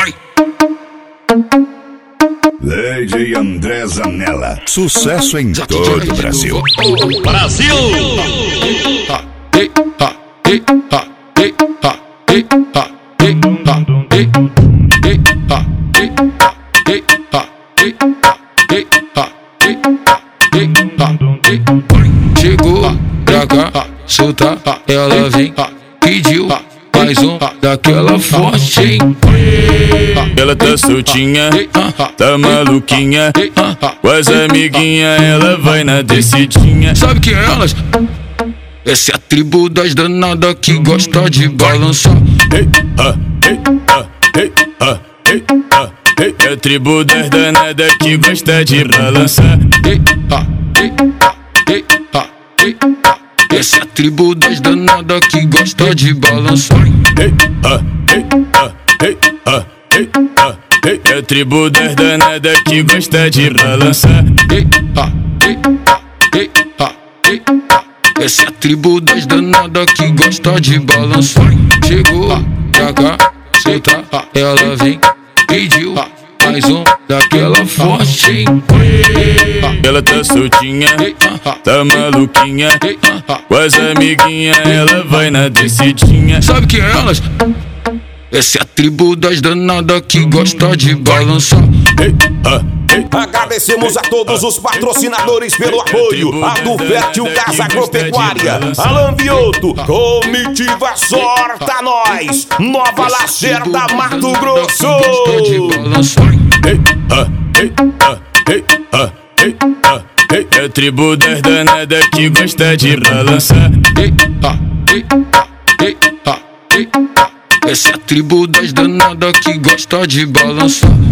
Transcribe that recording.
Vai! Lady André Zanella, sucesso em todo o Brasil. Brasil! Chegou pra cá, solta, ela vem, pediu mais um daquela forte, hein? Ela tá soltinha, tá maluquinha, com as amiguinhas ela vai na descidinha. Sabe que é elas? Essa é a tribo das danadas que gosta de balançar. É a tribo das danadas que gosta de balançar. Essa é a tribo das danadas que gosta de balançar. É a tribo das danadas que gosta de balançar. Essa é a tribo das danadas que gosta de balançar. Chegou pra cá, solta, ela vem, pediu mais um daquela forte, hein? Ela tá soltinha, tá maluquinha, com as amiguinhas ela vai na descidinha. Sabe que é elas? Essa é a tribo das danadas que gosta de balançar. Agradecemos a todos os patrocinadores pelo apoio. A do Fértil Casa Agropecuária, Alan Vioto, Comitiva Sorta Nós, Nova Lacerda, Mato Grosso. É a tribo das danadas que gosta de balançar. Essa é a tribo das danadas que gosta de balançar.